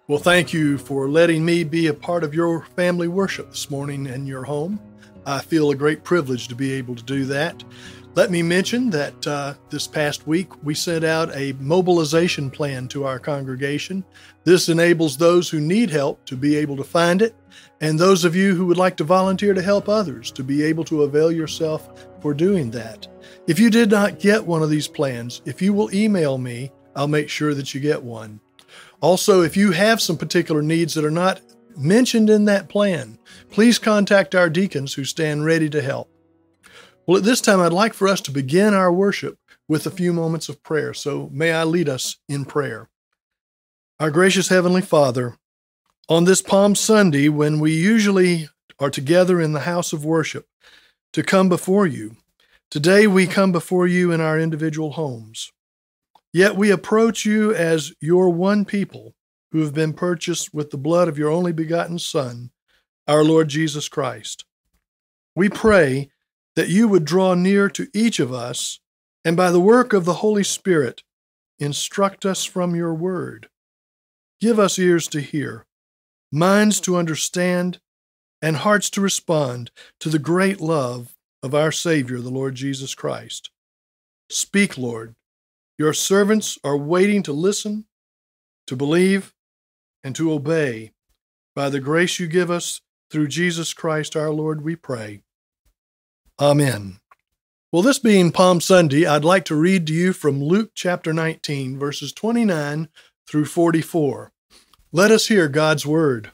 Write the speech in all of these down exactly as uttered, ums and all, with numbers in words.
Well, thank you for letting me be a part of your family worship this morning in your home. I feel a great privilege to be able to do that. Let me mention that uh, this past week we sent out a mobilization plan to our congregation. This enables those who need help to be able to find it, and those of you who would like to volunteer to help others to be able to avail yourself for doing that. If you did not get one of these plans, if you will email me, I'll make sure that you get one. Also, if you have some particular needs that are not mentioned in that plan, please contact our deacons who stand ready to help. Well, at this time, I'd like for us to begin our worship with a few moments of prayer. So may I lead us in prayer. Our gracious Heavenly Father, on this Palm Sunday, when we usually are together in the house of worship to come before you, today we come before you in our individual homes. Yet we approach you as your one people who have been purchased with the blood of your only begotten Son, our Lord Jesus Christ. We pray that you would draw near to each of us, and by the work of the Holy Spirit, instruct us from your word. Give us ears to hear, minds to understand, and hearts to respond to the great love of our Savior, the Lord Jesus Christ. Speak, Lord. Your servants are waiting to listen, to believe, and to obey. By the grace you give us through Jesus Christ our Lord, we pray. Amen. Well, this being Palm Sunday, I'd like to read to you from Luke chapter nineteen, verses twenty-nine through forty-four. Let us hear God's word.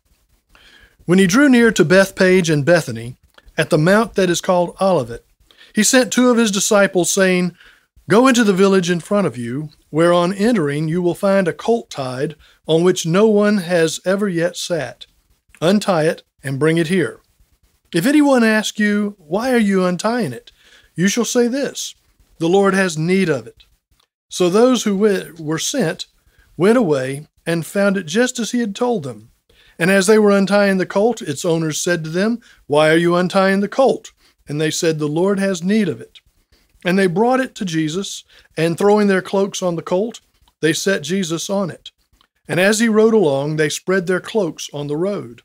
When he drew near to Bethpage and Bethany, at the mount that is called Olivet, he sent two of his disciples, saying, Go into the village in front of you, where on entering you will find a colt tied, on which no one has ever yet sat. Untie it and bring it here. If anyone asks you, Why are you untying it? You shall say this, The Lord has need of it. So those who were sent went away and found it just as he had told them. And as they were untying the colt, its owners said to them, Why are you untying the colt? And they said, The Lord has need of it. And they brought it to Jesus, and throwing their cloaks on the colt, they set Jesus on it. And as he rode along, they spread their cloaks on the road.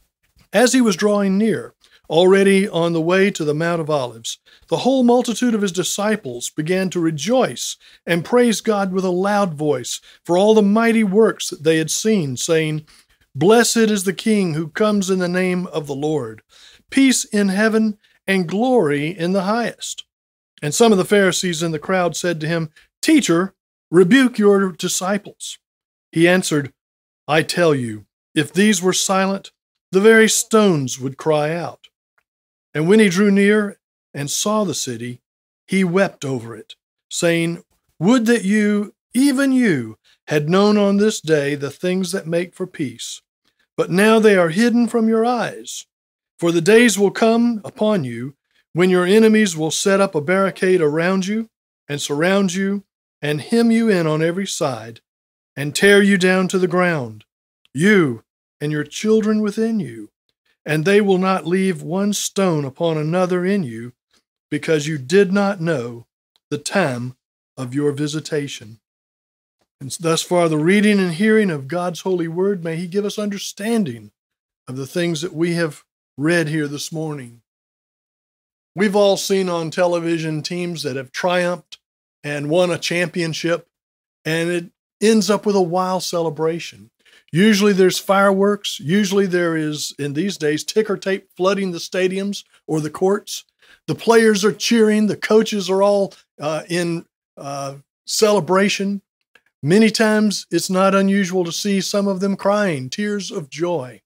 As he was drawing near, already on the way to the Mount of Olives, the whole multitude of his disciples began to rejoice and praise God with a loud voice for all the mighty works that they had seen, saying, Blessed is the King who comes in the name of the Lord. Peace in heaven and glory in the highest. And some of the Pharisees in the crowd said to him, Teacher, rebuke your disciples. He answered, I tell you, if these were silent, the very stones would cry out. And when he drew near and saw the city, he wept over it, saying, Would that you, even you, had known on this day the things that make for peace. But now they are hidden from your eyes. For the days will come upon you when your enemies will set up a barricade around you and surround you and hem you in on every side and tear you down to the ground, you and your children within you, and they will not leave one stone upon another in you, because you did not know the time of your visitation. And thus far the reading and hearing of God's holy word, may he give us understanding of the things that we have read here this morning. We've all seen on television teams that have triumphed and won a championship, and it ends up with a wild celebration. Usually there's fireworks. Usually there is, in these days, ticker tape flooding the stadiums or the courts. The players are cheering. The coaches are all uh, in uh, celebration. Many times it's not unusual to see some of them crying, tears of joy.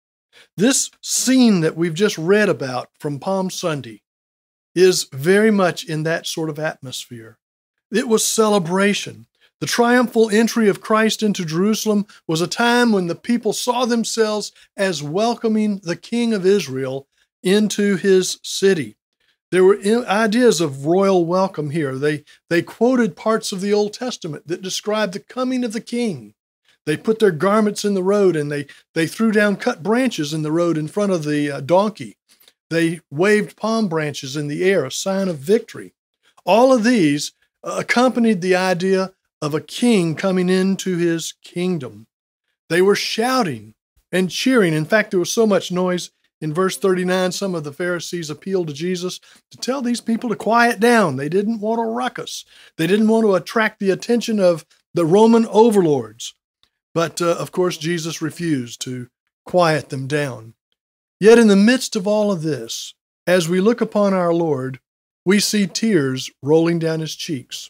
This scene that we've just read about from Palm Sunday is very much in that sort of atmosphere. It was celebration. The triumphal entry of Christ into Jerusalem was a time when the people saw themselves as welcoming the King of Israel into his city. There were ideas of royal welcome here. They, they quoted parts of the Old Testament that described the coming of the king. They put their garments in the road, and they, they threw down cut branches in the road in front of the uh, donkey. They waved palm branches in the air, a sign of victory. All of these uh, accompanied the idea of a king coming into his kingdom. They were shouting and cheering. In fact, there was so much noise. In verse thirty-nine, some of the Pharisees appealed to Jesus to tell these people to quiet down. They didn't want a ruckus. They didn't want to attract the attention of the Roman overlords. But, uh, of course, Jesus refused to quiet them down. Yet in the midst of all of this, as we look upon our Lord, we see tears rolling down his cheeks.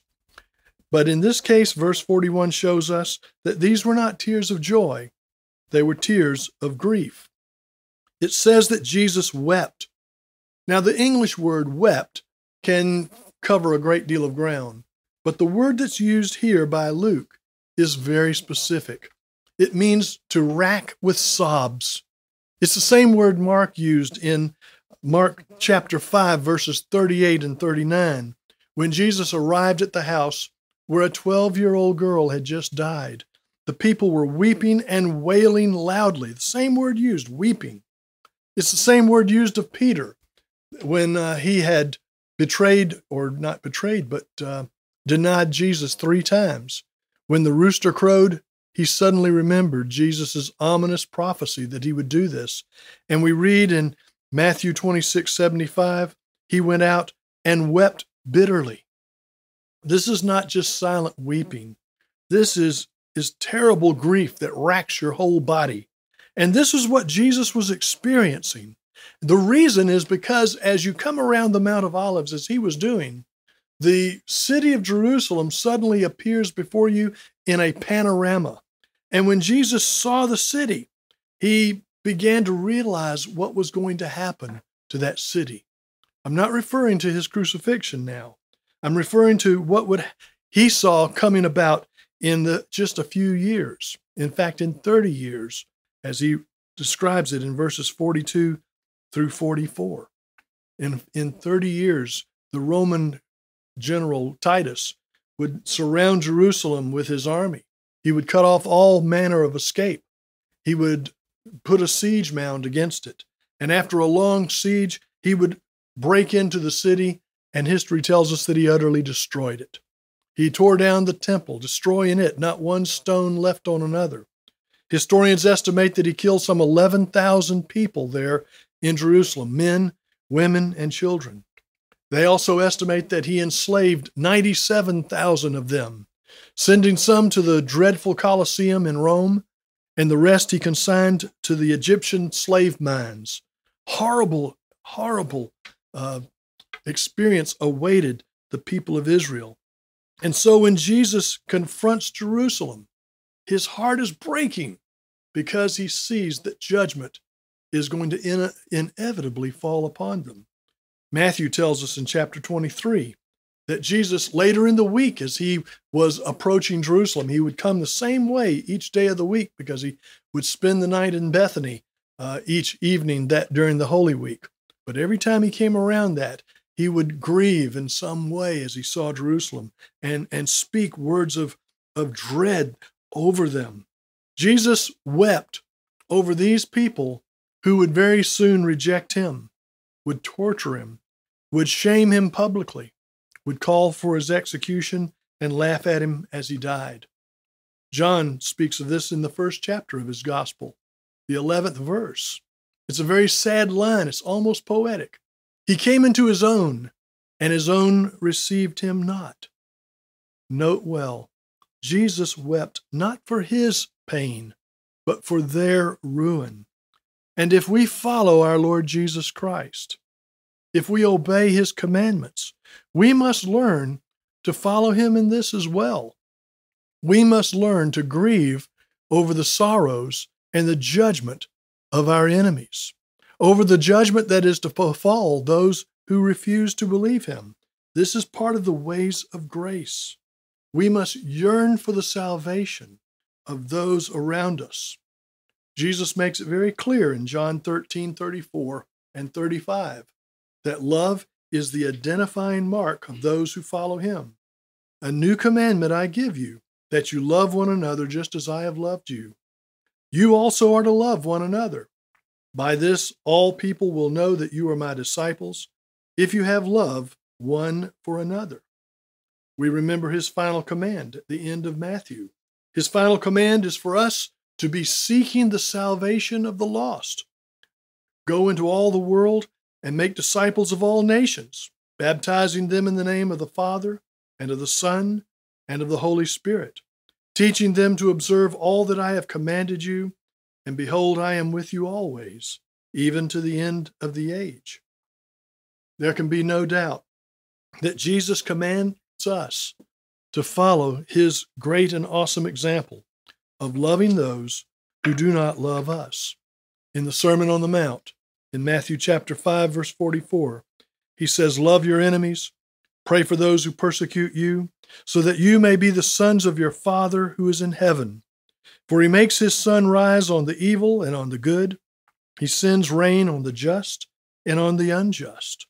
But in this case, verse forty-one shows us that these were not tears of joy. They were tears of grief. It says that Jesus wept. Now, the English word wept can cover a great deal of ground, but the word that's used here by Luke is very specific. It means to rack with sobs. It's the same word Mark used in Mark chapter five, verses thirty-eight and thirty-nine, when Jesus arrived at the house where a twelve-year-old girl had just died. The people were weeping and wailing loudly. The same word used, weeping. It's the same word used of Peter when uh, he had betrayed, or not betrayed, but uh, denied Jesus three times. When the rooster crowed, he suddenly remembered Jesus' ominous prophecy that he would do this. And we read in Matthew twenty-six seventy-five, he went out and wept bitterly. This is not just silent weeping. This is, is terrible grief that racks your whole body. And this is what Jesus was experiencing. The reason is because as you come around the Mount of Olives, as he was doing, the city of Jerusalem suddenly appears before you in a panorama. And when Jesus saw the city, he began to realize what was going to happen to that city. I'm not referring to his crucifixion now. I'm referring to what would he saw coming about in the just a few years. In fact, in thirty years, as he describes it in verses forty-two through forty-four. In, in thirty years, the Roman general Titus would surround Jerusalem with his army. He would cut off all manner of escape. He would put a siege mound against it. And after a long siege, he would break into the city, and history tells us that he utterly destroyed it. He tore down the temple, destroying it, not one stone left on another. Historians estimate that he killed some eleven thousand people there in Jerusalem, men, women, and children. They also estimate that he enslaved ninety-seven thousand of them, sending some to the dreadful Colosseum in Rome, and the rest he consigned to the Egyptian slave mines. Horrible, horrible uh, experience awaited the people of Israel. And so when Jesus confronts Jerusalem, his heart is breaking because he sees that judgment is going to in- inevitably fall upon them. Matthew tells us in chapter twenty-three that Jesus, later in the week, as he was approaching Jerusalem, he would come the same way each day of the week because he would spend the night in Bethany uh, each evening that during the Holy Week. But every time he came around that, he would grieve in some way as he saw Jerusalem and, and speak words of, of dread over them. Jesus wept over these people who would very soon reject him, would torture him, would shame him publicly, would call for his execution and laugh at him as he died. John speaks of this in the first chapter of his gospel, the eleventh verse. It's a very sad line. It's almost poetic. He came into his own, and his own received him not. Note well, Jesus wept not for his pain, but for their ruin. And if we follow our Lord Jesus Christ, if we obey his commandments, we must learn to follow him in this as well. We must learn to grieve over the sorrows and the judgment of our enemies, over the judgment that is to befall those who refuse to believe him. This is part of the ways of grace. We must yearn for the salvation of those around us. Jesus makes it very clear in John thirteen, thirty-four and thirty-five that love is the identifying mark of those who follow him. A new commandment I give you, that you love one another just as I have loved you. You also are to love one another. By this, all people will know that you are my disciples, if you have love one for another. We remember his final command at the end of Matthew. His final command is for us to be seeking the salvation of the lost. Go into all the world and make disciples of all nations, baptizing them in the name of the Father and of the Son and of the Holy Spirit, teaching them to observe all that I have commanded you, and behold, I am with you always, even to the end of the age. There can be no doubt that Jesus commands us to follow his great and awesome example of loving those who do not love us. In the Sermon on the Mount, in Matthew chapter five, verse forty-four, he says, love your enemies, pray for those who persecute you, so that you may be the sons of your Father who is in heaven. For he makes his sun rise on the evil and on the good. He sends rain on the just and on the unjust.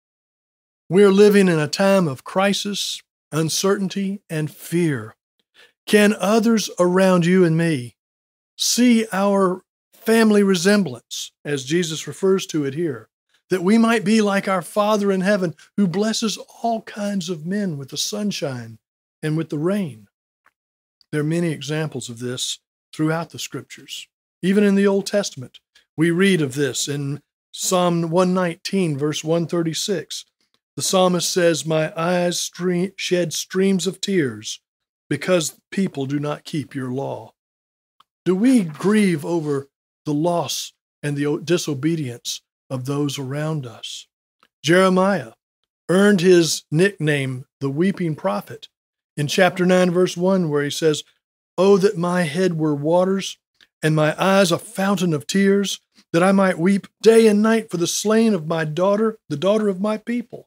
We are living in a time of crisis, uncertainty, and fear. Can others around you and me see our family resemblance, as Jesus refers to it here, that we might be like our Father in heaven, who blesses all kinds of men with the sunshine and with the rain? There are many examples of this throughout the Scriptures. Even in the Old Testament, we read of this in Psalm one nineteen, verse one thirty-six. The psalmist says, my eyes stream, shed streams of tears because people do not keep your law. Do we grieve over the loss and the disobedience of those around us? Jeremiah earned his nickname, the weeping prophet, in chapter nine, verse one, where he says, oh, that my head were waters and my eyes a fountain of tears, that I might weep day and night for the slain of my daughter, the daughter of my people.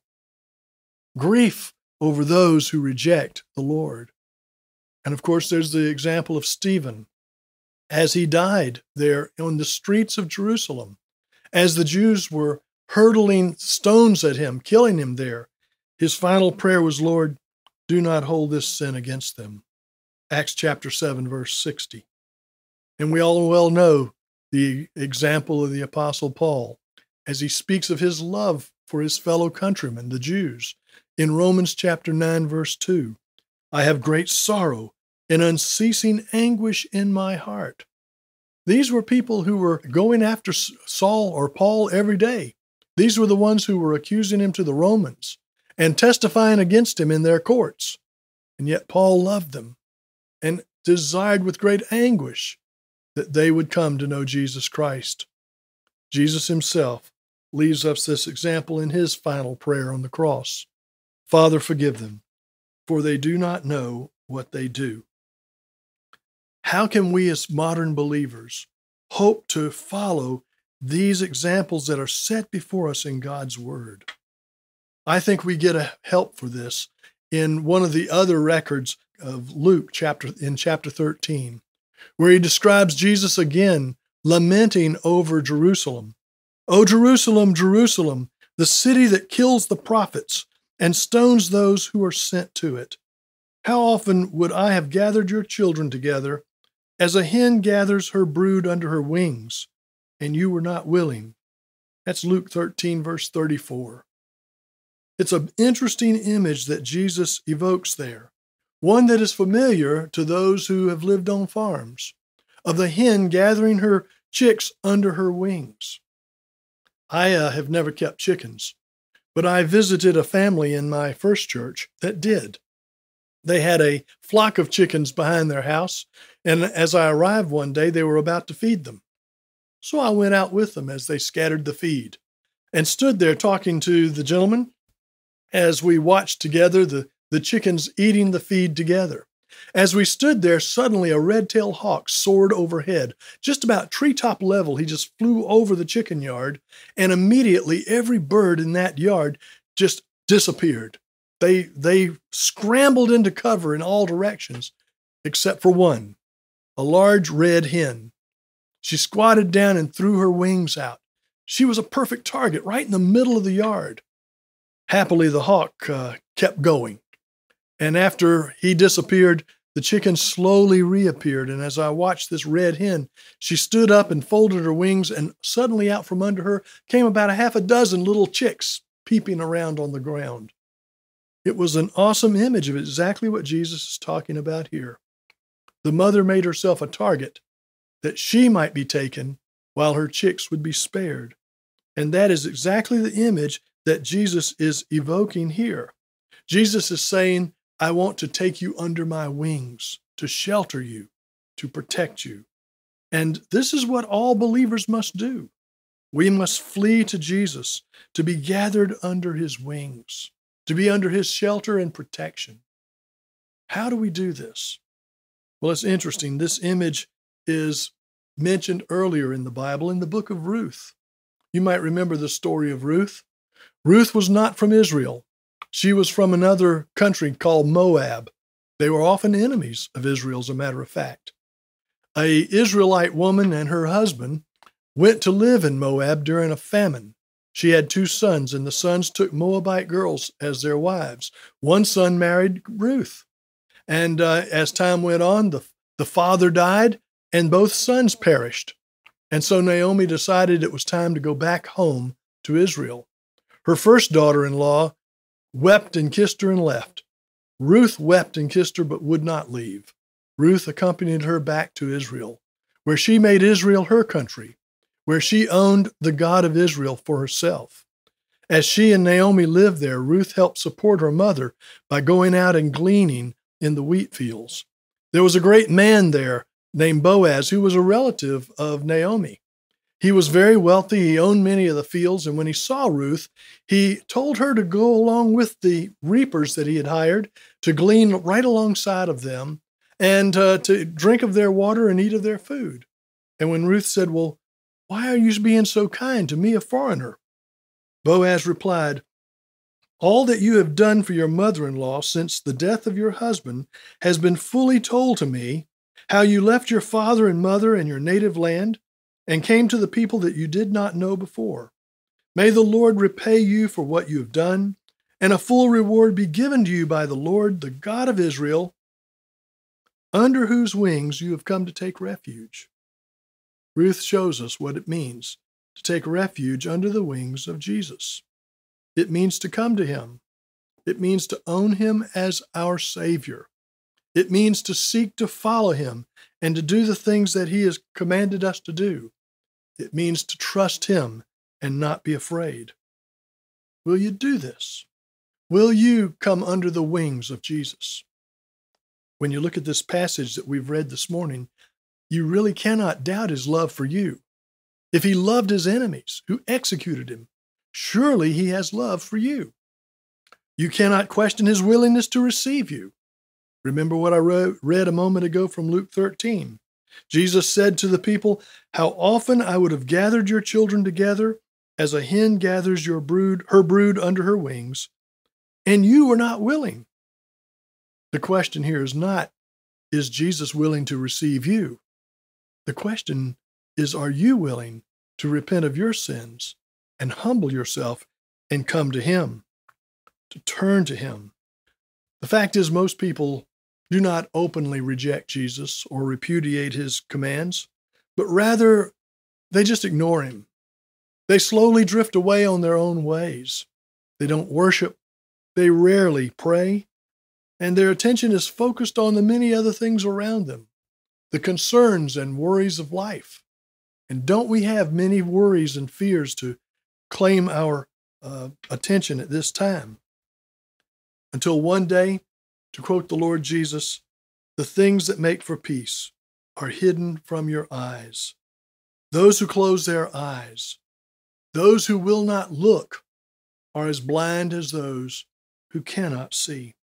Grief over those who reject the Lord. And of course, there's the example of Stephen, as he died there on the streets of Jerusalem, as the Jews were hurtling stones at him, killing him there. His final prayer was, Lord, do not hold this sin against them. Acts chapter seven, verse sixty. And we all well know the example of the Apostle Paul, as he speaks of his love for his fellow countrymen, the Jews, in Romans chapter nine, verse two. I have great sorrow and unceasing anguish in my heart. These were people who were going after Saul or Paul every day. These were the ones who were accusing him to the Romans and testifying against him in their courts. And yet Paul loved them and desired with great anguish that they would come to know Jesus Christ. Jesus himself leaves us this example in his final prayer on the cross. Father, forgive them, for they do not know what they do. How can we as modern believers hope to follow these examples that are set before us in God's Word? I think we get a help for this in one of the other records of Luke chapter in chapter thirteen, where he describes Jesus again lamenting over Jerusalem. O Jerusalem, Jerusalem, the city that kills the prophets and stones those who are sent to it. How often would I have gathered your children together as a hen gathers her brood under her wings, and you were not willing. That's Luke thirteen, verse thirty-four. It's an interesting image that Jesus evokes there, one that is familiar to those who have lived on farms, of the hen gathering her chicks under her wings. I uh, have never kept chickens, but I visited a family in my first church that did. They had a flock of chickens behind their house, and as I arrived one day, they were about to feed them. So I went out with them as they scattered the feed and stood there talking to the gentleman as we watched together the, the chickens eating the feed together. As we stood there, suddenly a red-tailed hawk soared overhead. Just about treetop level, he just flew over the chicken yard, and immediately every bird in that yard just disappeared. They, they scrambled into cover in all directions, except for one, a large red hen. She squatted down and threw her wings out. She was a perfect target right in the middle of the yard. Happily, the hawk uh, kept going. And after he disappeared, the chicken slowly reappeared. And as I watched this red hen, she stood up and folded her wings, and suddenly out from under her came about a half a dozen little chicks peeping around on the ground. It was an awesome image of exactly what Jesus is talking about here. The mother made herself a target that she might be taken while her chicks would be spared. And that is exactly the image that Jesus is evoking here. Jesus is saying, I want to take you under my wings, to shelter you, to protect you. And this is what all believers must do. We must flee to Jesus, to be gathered under his wings, to be under his shelter and protection. How do we do this? Well, it's interesting. This image is mentioned earlier in the Bible in the book of Ruth. You might remember the story of Ruth. Ruth was not from Israel. She was from another country called Moab. They were often enemies of Israel, as a matter of fact. A Israelite woman and her husband went to live in Moab during a famine. She had two sons, and the sons took Moabite girls as their wives. One son married Ruth. And uh, as time went on, the, the father died, and both sons perished. And so Naomi decided it was time to go back home to Israel. Her first daughter-in-law wept and kissed her and left. Ruth wept and kissed her but would not leave. Ruth accompanied her back to Israel, where she made Israel her country, where she owned the God of Israel for herself. As she and Naomi lived there, Ruth helped support her mother by going out and gleaning in the wheat fields. There was a great man there named Boaz, who was a relative of Naomi. He was very wealthy. He owned many of the fields, and when he saw Ruth, he told her to go along with the reapers that he had hired to glean right alongside of them and uh, to drink of their water and eat of their food. And when Ruth said, well, why are you being so kind to me, a foreigner? Boaz replied, all that you have done for your mother-in-law since the death of your husband has been fully told to me, how you left your father and mother and your native land and came to the people that you did not know before. May the Lord repay you for what you have done, and a full reward be given to you by the Lord, the God of Israel, under whose wings you have come to take refuge. Ruth shows us what it means to take refuge under the wings of Jesus. It means to come to him. It means to own him as our Savior. It means to seek to follow him and to do the things that he has commanded us to do. It means to trust him and not be afraid. Will you do this? Will you come under the wings of Jesus? When you look at this passage that we've read this morning, you really cannot doubt his love for you. If he loved his enemies who executed him, surely he has love for you. You cannot question his willingness to receive you. Remember what I wrote, read a moment ago from Luke thirteen. Jesus said to the people, how often I would have gathered your children together as a hen gathers your brood, her brood under her wings, and you were not willing. The question here is not, is Jesus willing to receive you? The question is, are you willing to repent of your sins and humble yourself and come to him, to turn to him? The fact is, most people do not openly reject Jesus or repudiate his commands, but rather they just ignore him. They slowly drift away on their own ways. They don't worship. They rarely pray. And their attention is focused on the many other things around them, the concerns and worries of life. And don't we have many worries and fears to claim our uh, attention at this time? Until one day, to quote the Lord Jesus, the things that make for peace are hidden from your eyes. Those who close their eyes, those who will not look, are as blind as those who cannot see.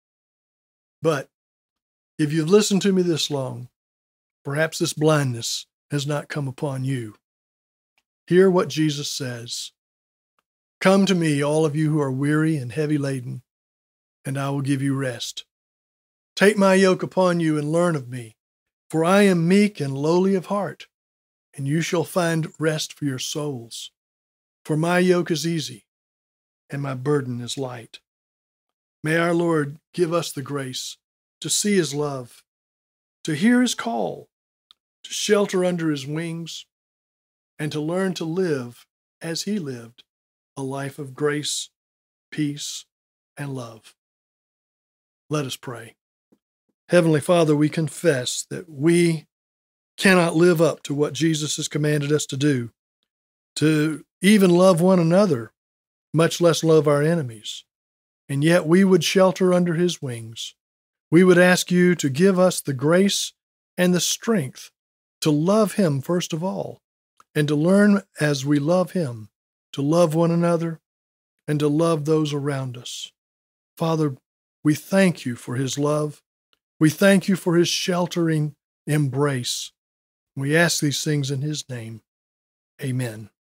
But if you've listened to me this long, perhaps this blindness has not come upon you. Hear what Jesus says. Come to me, all of you who are weary and heavy laden, and I will give you rest. Take my yoke upon you and learn of me, for I am meek and lowly of heart, and you shall find rest for your souls. For my yoke is easy, and my burden is light. May our Lord give us the grace to see his love, to hear his call, to shelter under his wings, and to learn to live as he lived, a life of grace, peace, and love. Let us pray. Heavenly Father, we confess that we cannot live up to what Jesus has commanded us to do, to even love one another, much less love our enemies. And yet we would shelter under his wings. We would ask you to give us the grace and the strength to love him first of all, and to learn as we love him, to love one another and to love those around us. Father, we thank you for his love. We thank you for his sheltering embrace. We ask these things in his name. Amen.